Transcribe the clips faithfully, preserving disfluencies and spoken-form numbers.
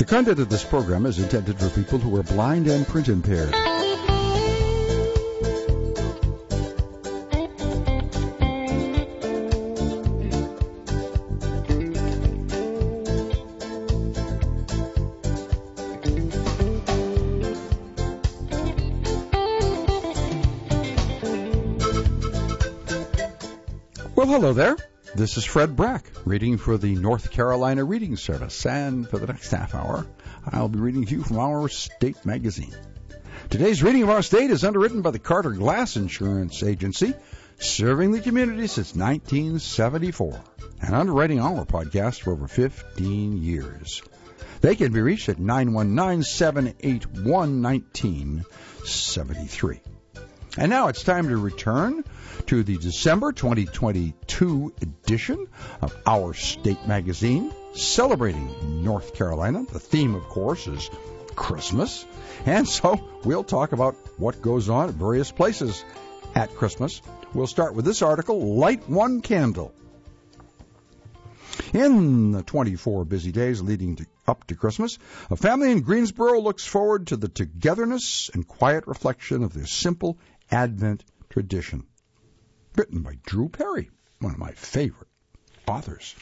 The content of this program is intended for people who are blind and print impaired. Well, hello there. This is Fred Brack, reading for the North Carolina Reading Service, and for the next half hour, I'll be reading to you from our state magazine. Today's reading of our state is underwritten by the Carter Glass Insurance Agency, serving the community since nineteen seventy-four, and underwriting our podcast for over fifteen years. They can be reached at nine one nine, seven eight one, one nine seven three. And now it's time to return to the December twenty twenty-two edition of Our State Magazine, celebrating North Carolina. The theme, of course, is Christmas. And so we'll talk about what goes on at various places at Christmas. We'll start with this article, Light One Candle. In the twenty-four busy days leading to, up to Christmas, a family in Greensboro looks forward to the togetherness and quiet reflection of their simple Advent tradition. Written by Drew Perry, one of my favorite authors.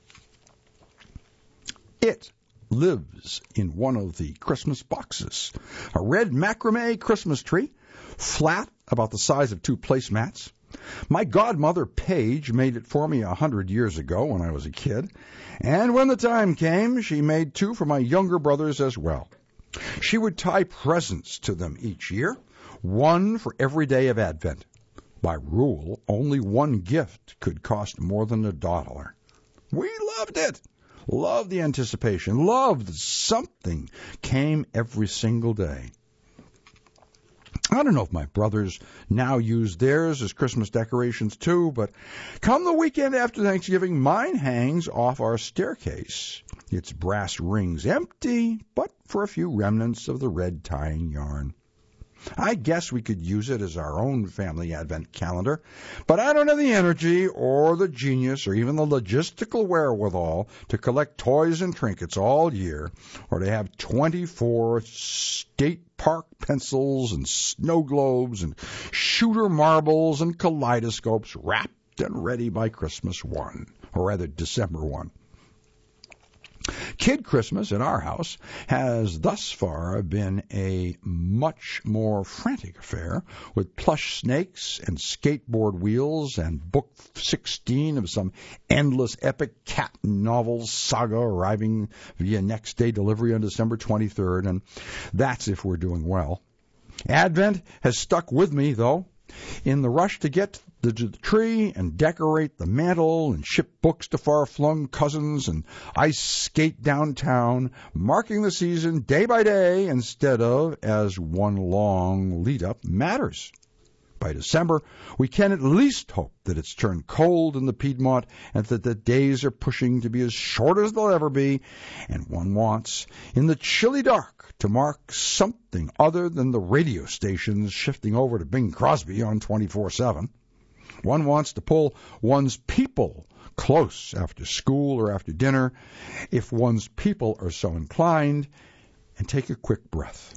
It lives in one of the Christmas boxes. A red macrame Christmas tree, flat about the size of two placemats. My godmother, Paige, made it for me a hundred years ago when I was a kid. And when the time came, she made two for my younger brothers as well. She would tie presents to them each year, one for every day of Advent. By rule, only one gift could cost more than a dollar. We loved it. Loved the anticipation. Loved that something came every single day. I don't know if my brothers now use theirs as Christmas decorations too, but come the weekend after Thanksgiving, mine hangs off our staircase. Its brass rings empty, but for a few remnants of the red tying yarn. I guess we could use it as our own family Advent calendar, but I don't have the energy or the genius or even the logistical wherewithal to collect toys and trinkets all year, or to have twenty-four state park pencils and snow globes and shooter marbles and kaleidoscopes wrapped and ready by Christmas one, or rather December first. Kid Christmas in our house has thus far been a much more frantic affair, with plush snakes and skateboard wheels and book sixteen of some endless epic cat novel saga arriving via next day delivery on December twenty-third, and that's if we're doing well. Advent has stuck with me, though. In the rush to get to the tree and decorate the mantle and ship books to far-flung cousins and ice skate downtown, marking the season day by day instead of as one long lead-up matters. By December, we can at least hope that it's turned cold in the Piedmont and that the days are pushing to be as short as they'll ever be, and one wants, in the chilly dark, to mark something other than the radio stations shifting over to Bing Crosby on twenty-four seven. One wants to pull one's people close after school or after dinner, if one's people are so inclined, and take a quick breath.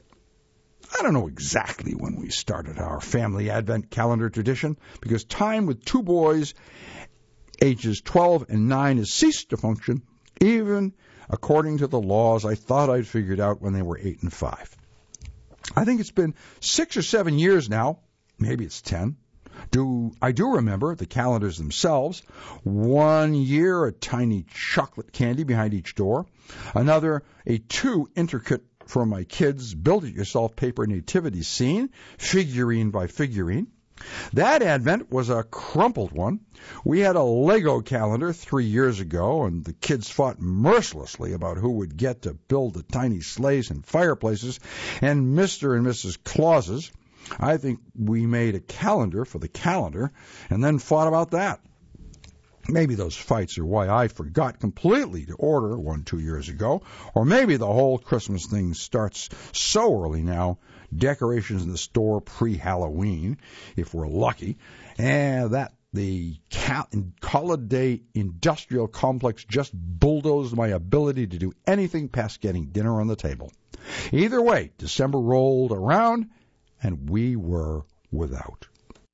I don't know exactly when we started our family Advent calendar tradition, because time with two boys, ages twelve and nine, has ceased to function, even according to the laws I thought I'd figured out when they were eight and five. I think it's been six or seven years now, maybe it's ten. Do I do remember the calendars themselves. One year, a tiny chocolate candy behind each door. Another, a too intricate for my kids build-it-yourself paper nativity scene, figurine by figurine. That Advent was a crumpled one. We had a Lego calendar three years ago, and the kids fought mercilessly about who would get to build the tiny sleighs and fireplaces and Mister and Missus Clauses. I think we made a calendar for the calendar and then fought about that. Maybe those fights are why I forgot completely to order one two years ago, or maybe the whole Christmas thing starts so early now, decorations in the store pre-Halloween, if we're lucky, and that the Holiday Industrial Complex just bulldozed my ability to do anything past getting dinner on the table. Either way, December rolled around, and we were without.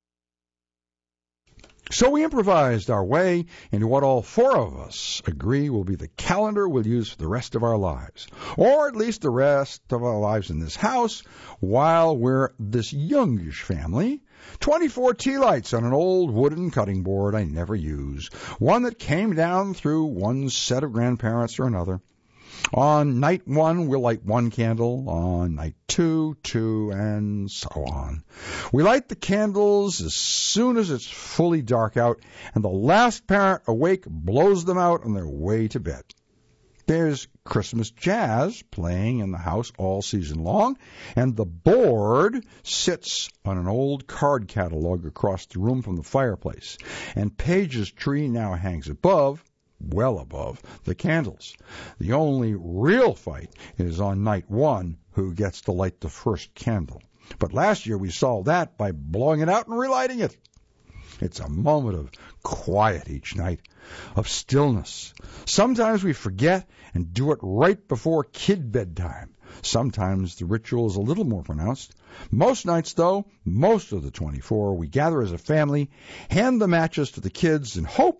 So we improvised our way into what all four of us agree will be the calendar we'll use for the rest of our lives, or at least the rest of our lives in this house while we're this youngish family. twenty-four tea lights on an old wooden cutting board I never use, one that came down through one set of grandparents or another. On night one, we'll light one candle. On night two, two, and so on. We light the candles as soon as it's fully dark out, and the last parent awake blows them out on their way to bed. There's Christmas jazz playing in the house all season long, and the board sits on an old card catalog across the room from the fireplace, and Paige's tree now hangs above, well above, the candles. The only real fight is on night one who gets to light the first candle. But last year we solved that by blowing it out and relighting it. It's a moment of quiet each night, of stillness. Sometimes we forget and do it right before kid bedtime. Sometimes the ritual is a little more pronounced. Most nights, though, most of the twenty-four, we gather as a family, hand the matches to the kids, and hope.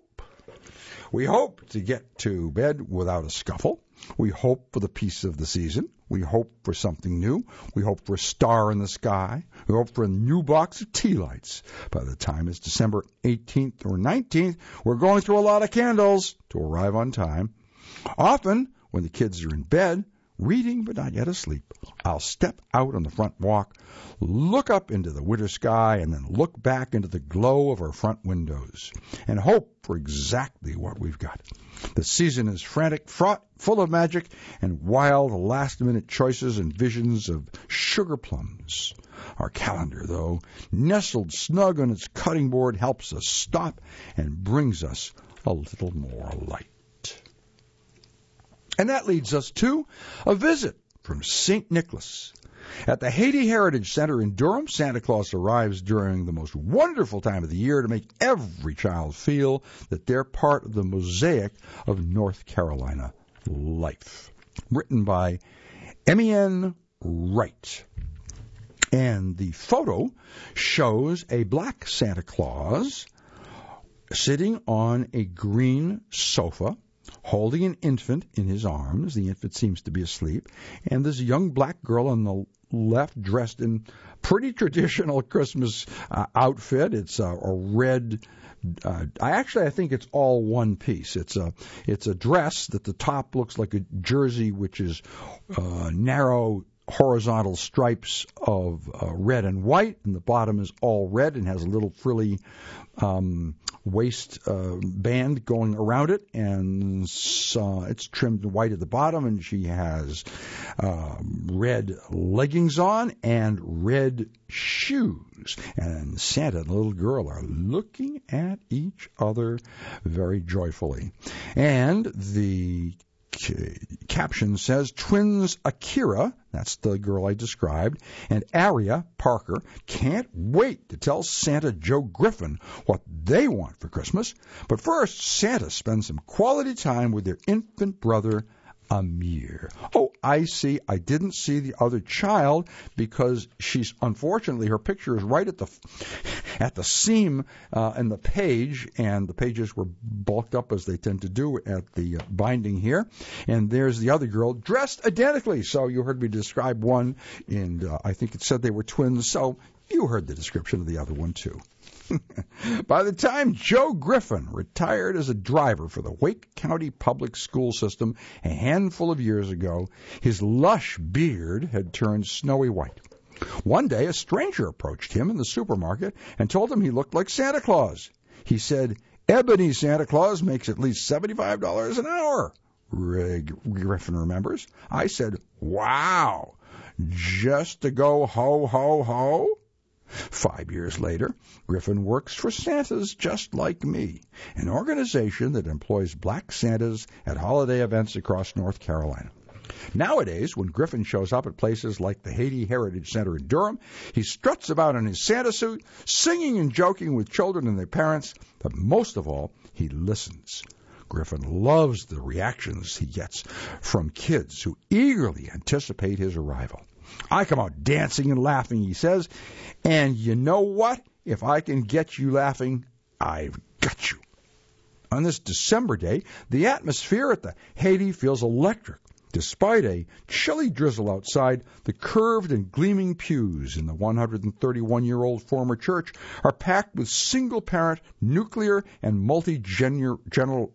We hope to get to bed without a scuffle. We hope for the peace of the season. We hope for something new. We hope for a star in the sky. We hope for a new box of tea lights. By the time it's December eighteenth or nineteenth, we're going through a lot of candles to arrive on time. Often, when the kids are in bed, reading but not yet asleep, I'll step out on the front walk, look up into the winter sky, and then look back into the glow of our front windows, and hope for exactly what we've got. The season is frantic, fraught, full of magic, and wild last-minute choices and visions of sugar plums. Our calendar, though, nestled snug on its cutting board, helps us stop and brings us a little more light. And that leads us to a visit from Saint Nicholas. At the Haiti Heritage Center in Durham, Santa Claus arrives during the most wonderful time of the year to make every child feel that they're part of the mosaic of North Carolina life. Written by Emienne Wright. And the photo shows a black Santa Claus sitting on a green sofa, holding an infant in his arms. The infant seems to be asleep. And this young black girl on the left dressed in pretty traditional Christmas uh, outfit. It's a, a red, uh, I actually I think it's all one piece. It's a it's a dress that the top looks like a jersey, which is uh, narrow horizontal stripes of uh, red and white, and the bottom is all red and has a little frilly um, waist uh, band going around it, and so it's trimmed white at the bottom, and she has um, red leggings on and red shoes. And Santa and the little girl are looking at each other very joyfully. And the caption says, twins Akira, that's the girl I described, and Aria Parker can't wait to tell Santa Joe Griffin what they want for Christmas. But first, Santa spends some quality time with their infant brother, Amir. Oh, I see. I didn't see the other child because she's, unfortunately, her picture is right at the at the seam uh, in the page, and the pages were bulked up as they tend to do at the uh, binding here. And there's the other girl dressed identically. So you heard me describe one, and uh, I think it said they were twins. So you heard the description of the other one, too. By the time Joe Griffin retired as a driver for the Wake County Public School System a handful of years ago, his lush beard had turned snowy white. One day, a stranger approached him in the supermarket and told him he looked like Santa Claus. He said, "Ebony Santa Claus makes at least seventy-five dollars an hour." Griffin remembers. I said, "Wow, just to go ho, ho, ho?" Five years later, Griffin works for Santas Just Like Me, an organization that employs black Santas at holiday events across North Carolina. Nowadays, when Griffin shows up at places like the Haiti Heritage Center in Durham, he struts about in his Santa suit, singing and joking with children and their parents, but most of all, he listens. Griffin loves the reactions he gets from kids who eagerly anticipate his arrival. I come out dancing and laughing, he says, and you know what? If I can get you laughing, I've got you. On this December day, the atmosphere at the Haiti feels electric. Despite a chilly drizzle outside, the curved and gleaming pews in the one hundred thirty-one-year-old former church are packed with single-parent, nuclear, and multi-generational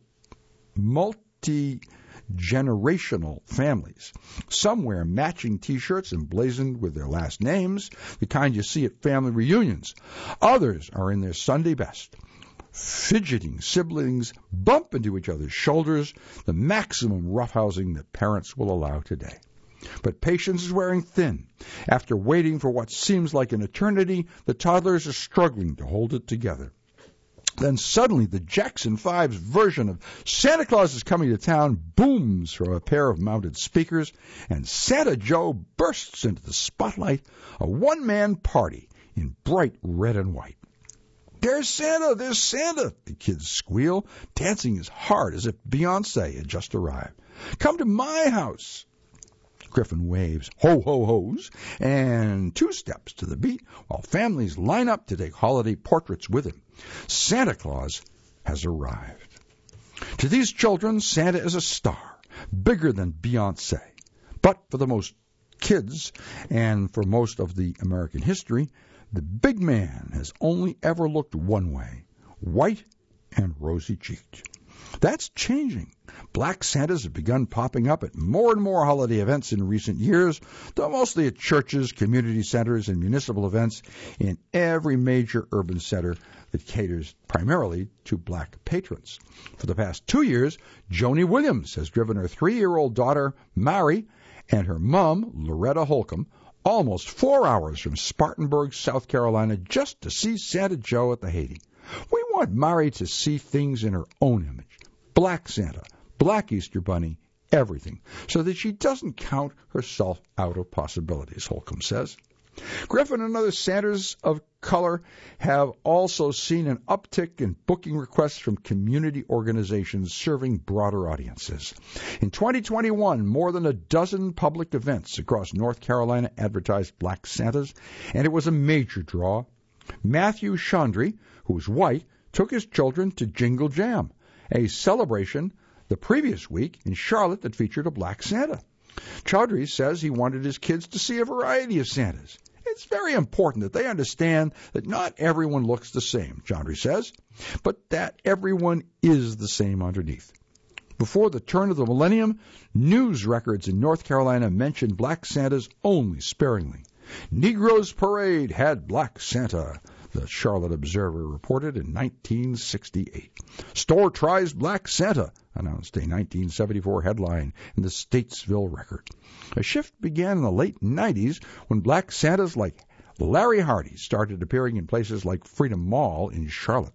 multi-generational families. Some wear matching T-shirts emblazoned with their last names, the kind you see at family reunions. Others are in their Sunday best. Fidgeting siblings bump into each other's shoulders, the maximum roughhousing that parents will allow today. But patience is wearing thin. After waiting for what seems like an eternity, the toddlers are struggling to hold it together. Then suddenly the Jackson five's version of Santa Claus is Coming to Town booms from a pair of mounted speakers, and Santa Joe bursts into the spotlight, a one-man party in bright red and white. There's Santa, there's Santa, the kids squeal, dancing as hard as if Beyonce had just arrived. Come to my house. Griffin waves ho-ho-hos and two steps to the beat while families line up to take holiday portraits with him. Santa Claus has arrived. To these children, Santa is a star, bigger than Beyonce. But for the most kids, and for most of the American history, the big man has only ever looked one way, white and rosy-cheeked. That's changing. Black Santas have begun popping up at more and more holiday events in recent years, though mostly at churches, community centers, and municipal events in every major urban center that caters primarily to black patrons. For the past two years, Joni Williams has driven her three-year-old daughter, Mari, and her mom, Loretta Holcomb, almost four hours from Spartanburg, South Carolina, just to see Santa Joe at the Haiti. We want Mari to see things in her own image. Black Santa, Black Easter Bunny, everything, so that she doesn't count herself out of possibilities, Holcomb says. Griffin and other Santas of color have also seen an uptick in booking requests from community organizations serving broader audiences. In twenty twenty-one, more than a dozen public events across North Carolina advertised Black Santas, and it was a major draw. Matthew Chandri, who's white, took his children to Jingle Jam, a celebration the previous week in Charlotte that featured a Black Santa. Chaudhry says he wanted his kids to see a variety of Santas. It's very important that they understand that not everyone looks the same, Chaudhry says, but that everyone is the same underneath. Before the turn of the millennium, news records in North Carolina mentioned Black Santas only sparingly. Negroes Parade had Black Santa, the Charlotte Observer reported in nineteen sixty-eight. Store tries Black Santa, announced a nineteen seventy-four headline in the Statesville Record. A shift began in the late nineties when Black Santas like Larry Hardy started appearing in places like Freedom Mall in Charlotte.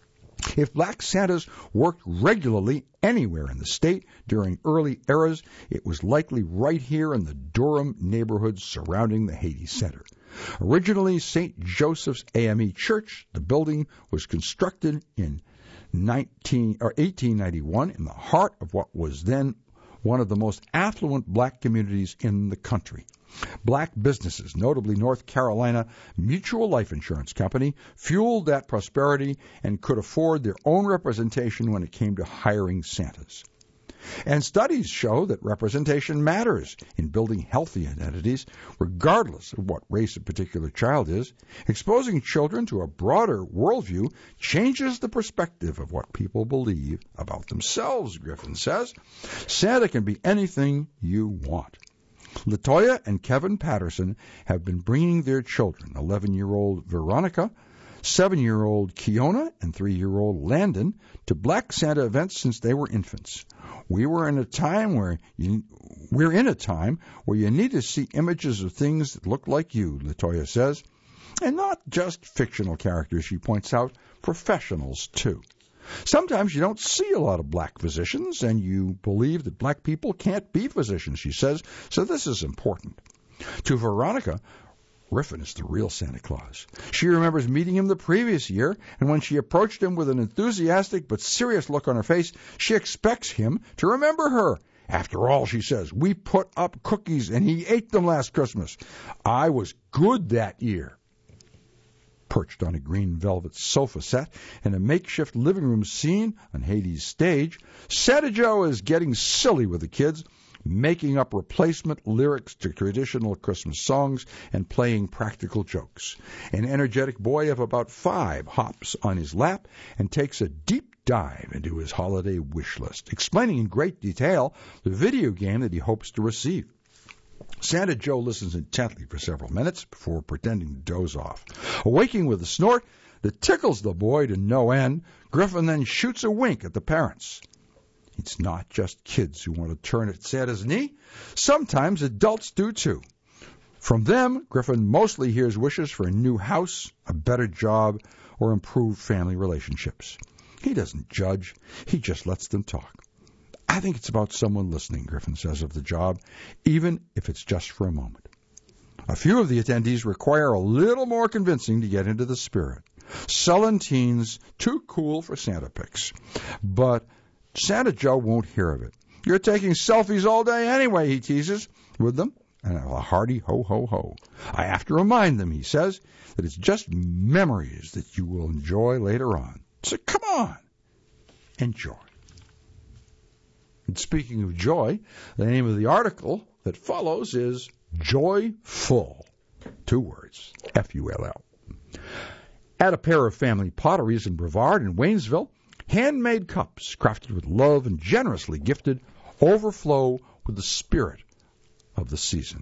If Black Santas worked regularly anywhere in the state during early eras, it was likely right here in the Durham neighborhoods surrounding the Haiti Center. Originally Saint Joseph's A M E Church, the building was constructed in nineteen, or eighteen ninety-one in the heart of what was then one of the most affluent black communities in the country. Black businesses, notably North Carolina Mutual Life Insurance Company, fueled that prosperity and could afford their own representation when it came to hiring Santas. And studies show that representation matters in building healthy identities, regardless of what race a particular child is. Exposing children to a broader worldview changes the perspective of what people believe about themselves, Griffin says. Santa can be anything you want. Latoya and Kevin Patterson have been bringing their children, eleven-year-old Veronica, seven-year-old Kiona, and three-year-old Landon, to Black Santa events since they were infants. We were in a time where you, we're in a time where you need to see images of things that look like you, Latoya says, and not just fictional characters, she points out, professionals too. Sometimes you don't see a lot of black physicians, and you believe that black people can't be physicians, she says, so this is important. To Veronica, Griffin is the real Santa Claus. She remembers meeting him the previous year, and when she approached him with an enthusiastic but serious look on her face, she expects him to remember her. After all, she says, we put up cookies and he ate them last Christmas. I was good that year. Perched on a green velvet sofa set in a makeshift living room scene on Hades' stage, Santa Joe is getting silly with the kids, making up replacement lyrics to traditional Christmas songs and playing practical jokes. An energetic boy of about five hops on his lap and takes a deep dive into his holiday wish list, explaining in great detail the video game that he hopes to receive. Santa Joe listens intently for several minutes before pretending to doze off. Awaking with a snort that tickles the boy to no end, Griffin then shoots a wink at the parents. It's not just kids who want to turn at Santa's knee. Sometimes adults do too. From them, Griffin mostly hears wishes for a new house, a better job, or improved family relationships. He doesn't judge. He just lets them talk. I think it's about someone listening, Griffin says of the job, even if it's just for a moment. A few of the attendees require a little more convincing to get into the spirit. Sullen teens, too cool for Santa pics. But Santa Joe won't hear of it. You're taking selfies all day anyway, he teases with them, and a hearty ho-ho-ho. I have to remind them, he says, that it's just memories that you will enjoy later on. So come on, enjoy. And speaking of joy, the name of the article that follows is Joyful. Two words, F U L L. At a pair of family potteries in Brevard in Waynesville, handmade cups crafted with love and generously gifted overflow with the spirit of the season.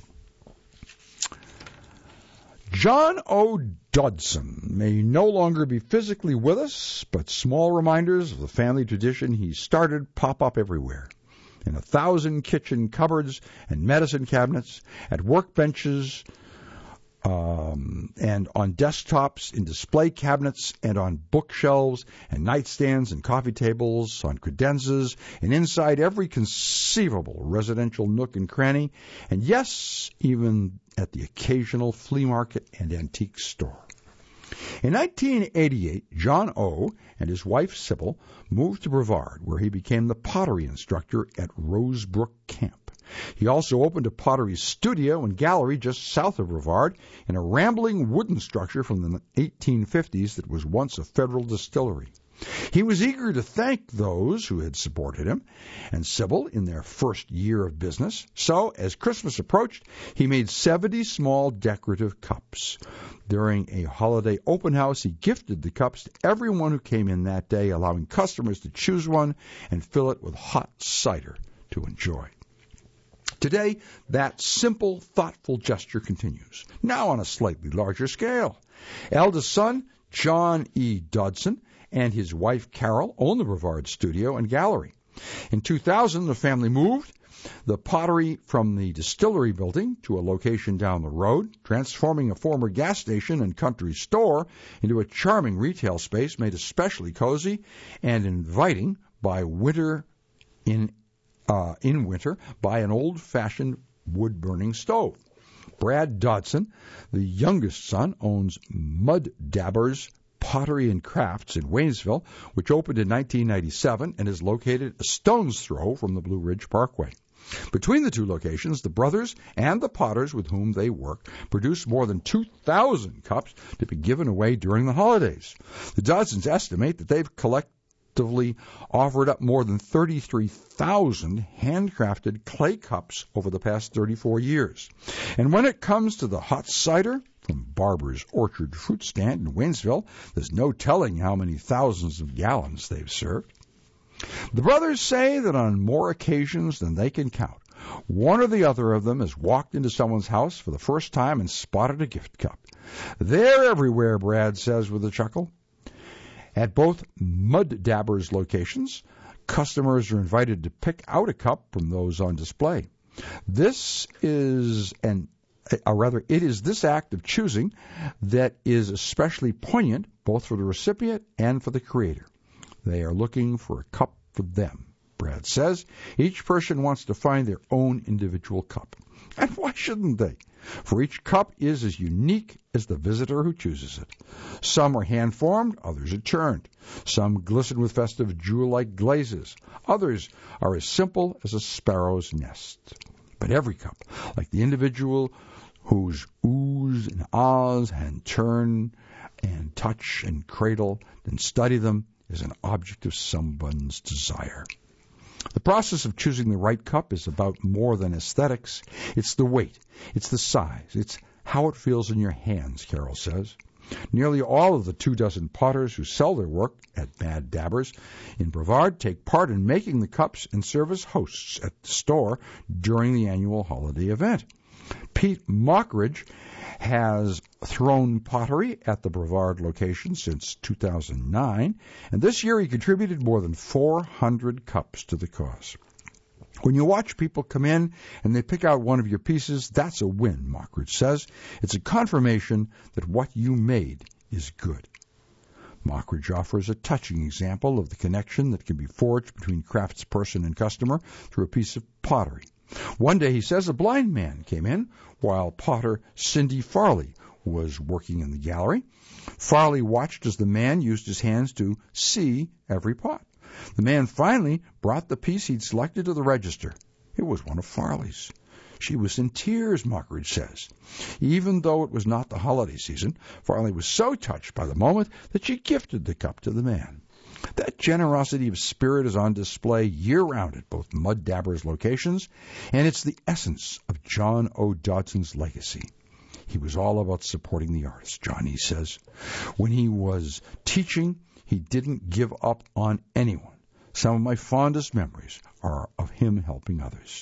John O. Dodson may no longer be physically with us, but small reminders of the family tradition he started pop up everywhere. In a thousand kitchen cupboards and medicine cabinets, at workbenches, um, and on desktops, in display cabinets, and on bookshelves, and nightstands, and coffee tables, on credenzas, and inside every conceivable residential nook and cranny, and yes, even at the occasional flea market and antique store. In nineteen eighty-eight, John O. and his wife Sybil moved to Brevard, where he became the pottery instructor at Rosebrook Camp. He also opened a pottery studio and gallery just south of Brevard in a rambling wooden structure from the eighteen fifties that was once a federal distillery. He was eager to thank those who had supported him and Sybil in their first year of business. So, as Christmas approached, he made seventy small decorative cups. During a holiday open house, he gifted the cups to everyone who came in that day, allowing customers to choose one and fill it with hot cider to enjoy. Today, that simple, thoughtful gesture continues, now on a slightly larger scale. Eldest son, John E. Dodson, and his wife Carol own the Brevard studio and gallery. In two thousand, the family moved the pottery from the distillery building to a location down the road, transforming a former gas station and country store into a charming retail space made especially cozy and inviting by winter in uh, in winter by an old-fashioned wood-burning stove. Brad Dodson, the youngest son, owns Mud Dabbers Pottery and Crafts in Waynesville, which opened in nineteen ninety-seven and is located a stone's throw from the Blue Ridge Parkway. Between the two locations, the brothers and the potters with whom they work produce more than two thousand cups to be given away during the holidays. The Dodsons estimate that they've collectively offered up more than thirty-three thousand handcrafted clay cups over the past thirty-four years. And when it comes to the hot cider from Barber's Orchard Fruit Stand in Waynesville, there's no telling how many thousands of gallons they've served. The brothers say that on more occasions than they can count, one or the other of them has walked into someone's house for the first time and spotted a gift cup. They're everywhere, Brad says with a chuckle. At both Mud Dabbers locations, customers are invited to pick out a cup from those on display. This is an Or rather, it is this act of choosing that is especially poignant both for the recipient and for the creator. They are looking for a cup for them. Brad says each person wants to find their own individual cup. And why shouldn't they? For each cup is as unique as the visitor who chooses it. Some are hand-formed, others are turned. Some glisten with festive jewel-like glazes. Others are as simple as a sparrow's nest. But every cup, like the individual whose oohs and ahs and turn and touch and cradle and study them, is an object of someone's desire. The process of choosing the right cup is about more than aesthetics. It's the weight. It's the size. It's how it feels in your hands, Carol says. Nearly all of the two dozen potters who sell their work at Mad Dabbers in Brevard take part in making the cups and serve as hosts at the store during the annual holiday event. Pete Mockridge has thrown pottery at the Brevard location since two thousand nine, and this year he contributed more than four hundred cups to the cause. When you watch people come in and they pick out one of your pieces, that's a win, Mockridge says. It's a confirmation that what you made is good. Mockridge offers a touching example of the connection that can be forged between craftsperson and customer through a piece of pottery. One day, he says, a blind man came in while potter Cindy Farley was working in the gallery. Farley watched as the man used his hands to see every pot. The man finally brought the piece he'd selected to the register. It was one of Farley's. She was in tears, Mockridge says. Even though it was not the holiday season, Farley was so touched by the moment that she gifted the cup to the man. That generosity of spirit is on display year-round at both Mud Dabbers locations, and it's the essence of John O. Dodson's legacy. He was all about supporting the artists, John E. says. When he was teaching, he didn't give up on anyone. Some of my fondest memories are of him helping others.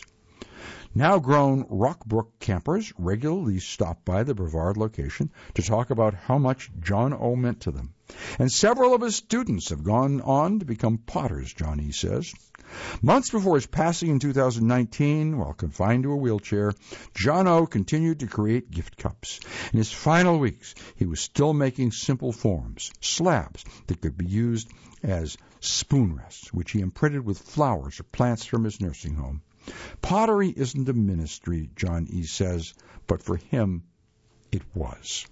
Now grown Rockbrook campers regularly stop by the Brevard location to talk about how much John O. meant to them. And several of his students have gone on to become potters, John E. says. Months before his passing in two thousand nineteen, while confined to a wheelchair, John O. continued to create gift cups. In his final weeks, he was still making simple forms, slabs that could be used as spoon rests, which he imprinted with flowers or plants from his nursing home. Pottery isn't a ministry, John E. says, but for him, it was.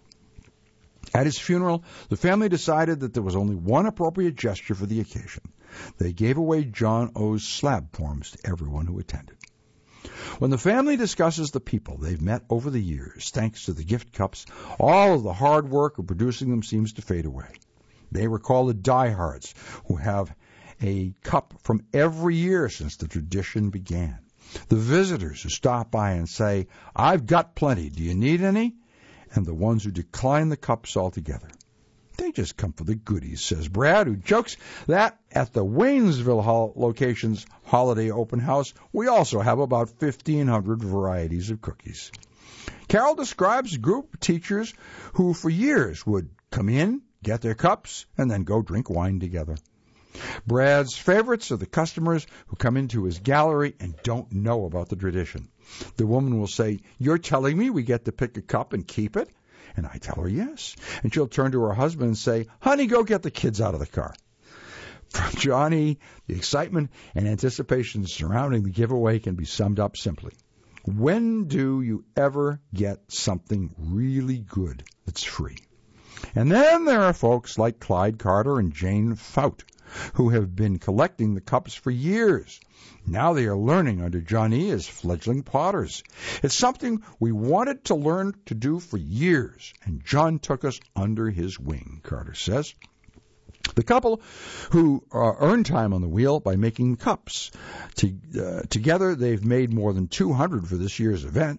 At his funeral, the family decided that there was only one appropriate gesture for the occasion. They gave away John O.'s slab forms to everyone who attended. When the family discusses the people they've met over the years, thanks to the gift cups, all of the hard work of producing them seems to fade away. They recall the diehards who have a cup from every year since the tradition began. The visitors who stop by and say, I've got plenty, do you need any? And the ones who decline the cups altogether. They just come for the goodies, says Brad, who jokes that at the Waynesville ho- location's holiday open house, we also have about fifteen hundred varieties of cookies. Carol describes a group of teachers who for years would come in, get their cups, and then go drink wine together. Brad's favorites are the customers who come into his gallery and don't know about the tradition. The woman will say, you're telling me we get to pick a cup and keep it? And I tell her yes. And she'll turn to her husband and say, honey, go get the kids out of the car. From Johnny, the excitement and anticipation surrounding the giveaway can be summed up simply. When do you ever get something really good that's free? And then there are folks like Clyde Carter and Jane Fout, who have been collecting the cups for years. Now they are learning under Johnny as fledgling potters. It's something we wanted to learn to do for years, and John took us under his wing, Carter says. The couple who uh, earn time on the wheel by making cups. To, uh, together, they've made more than two hundred for this year's event.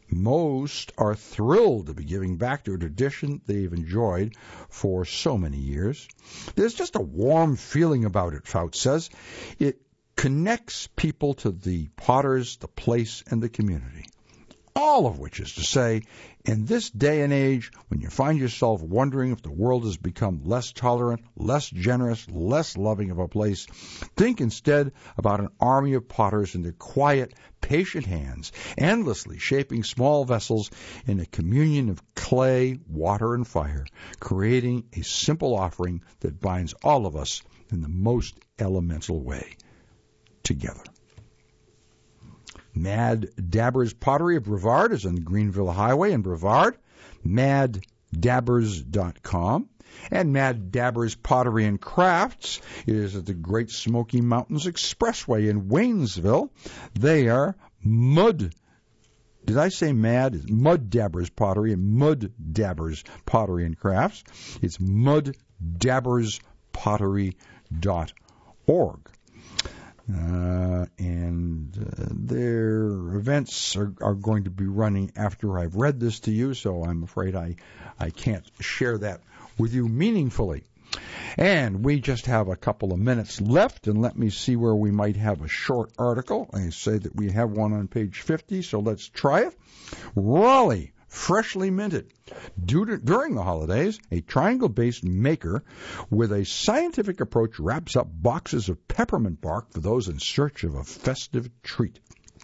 Most are thrilled to be giving back to a tradition they've enjoyed for so many years. There's just a warm feeling about it, Fout says. It connects people to the potters, the place, and the community. All of which is to say, in this day and age, when you find yourself wondering if the world has become less tolerant, less generous, less loving of a place, think instead about an army of potters in their quiet, patient hands, endlessly shaping small vessels in a communion of clay, water, and fire, creating a simple offering that binds all of us in the most elemental way together. Mad Dabbers Pottery of Brevard is on the Greenville Highway in Brevard, mad dabbers dot com. And Mad Dabbers Pottery and Crafts is at the Great Smoky Mountains Expressway in Waynesville. They are Mud. Did I say Mad? Mud Dabbers Pottery and Mud Dabbers Pottery and Crafts. It's mud dabbers pottery dot org. Uh, and uh, their events are, are going to be running after I've read this to you, so I'm afraid I, I can't share that with you meaningfully. And we just have a couple of minutes left, and let me see where we might have a short article. I say that we have one on page fifty, so let's try it. Raleigh, freshly minted. Due to, during the holidays, a triangle-based maker with a scientific approach wraps up boxes of peppermint bark for those in search of a festive treat.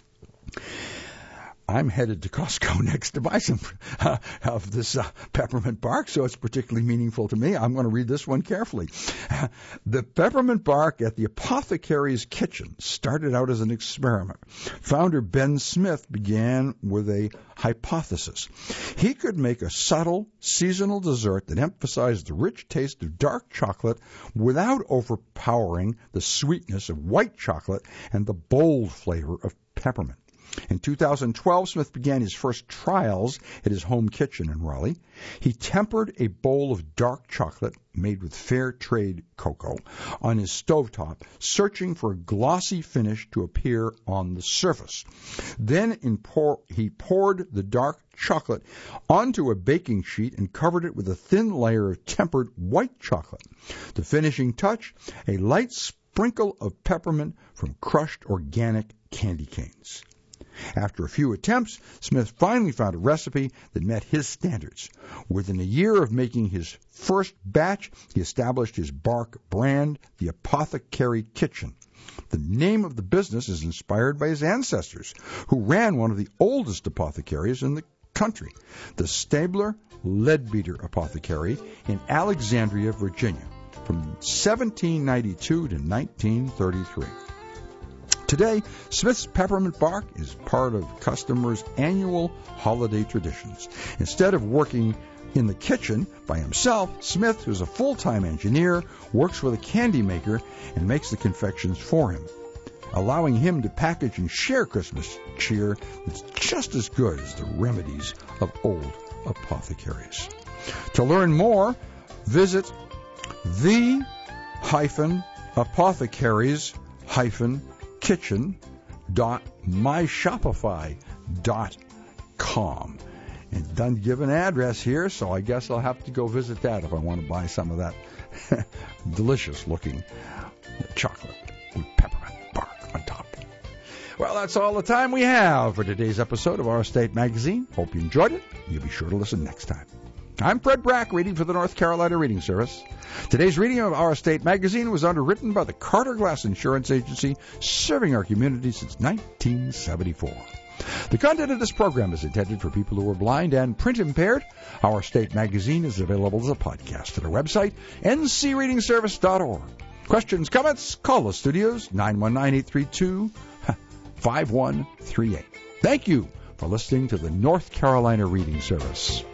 I'm headed to Costco next to buy some uh, of this uh, peppermint bark, so it's particularly meaningful to me. I'm going to read this one carefully. The peppermint bark at the Apothecary's Kitchen started out as an experiment. Founder Ben Smith began with a hypothesis. He could make a subtle, seasonal dessert that emphasized the rich taste of dark chocolate without overpowering the sweetness of white chocolate and the bold flavor of peppermint. In two thousand twelve, Smith began his first trials at his home kitchen in Raleigh. He tempered a bowl of dark chocolate made with fair trade cocoa on his stovetop, searching for a glossy finish to appear on the surface. Then in pour, he poured the dark chocolate onto a baking sheet and covered it with a thin layer of tempered white chocolate. The finishing touch, a light sprinkle of peppermint from crushed organic candy canes. After a few attempts, Smith finally found a recipe that met his standards. Within a year of making his first batch, he established his bark brand, the Apothecary Kitchen. The name of the business is inspired by his ancestors, who ran one of the oldest apothecaries in the country, the Stabler Leadbeater Apothecary in Alexandria, Virginia, from seventeen ninety-two to nineteen thirty-three. Today, Smith's peppermint bark is part of customers' annual holiday traditions. Instead of working in the kitchen by himself, Smith, who's a full-time engineer, works with a candy maker and makes the confections for him, allowing him to package and share Christmas cheer that's just as good as the remedies of old apothecaries. To learn more, visit the apothecaries kitchen dot my shopify dot com. And doesn't give an address here, so I guess I'll have to go visit that if I want to buy some of that delicious looking chocolate with peppermint bark on top. Well, that's all the time we have for today's episode of Our State Magazine. Hope you enjoyed it. You'll be sure to listen next time. I'm Fred Brack, reading for the North Carolina Reading Service. Today's reading of Our State Magazine was underwritten by the Carter Glass Insurance Agency, serving our community since nineteen seventy-four. The content of this program is intended for people who are blind and print impaired. Our State Magazine is available as a podcast at our website, n c reading service dot org. Questions, comments, call the studios, nine one nine, eight three two, five one three eight. Thank you for listening to the North Carolina Reading Service.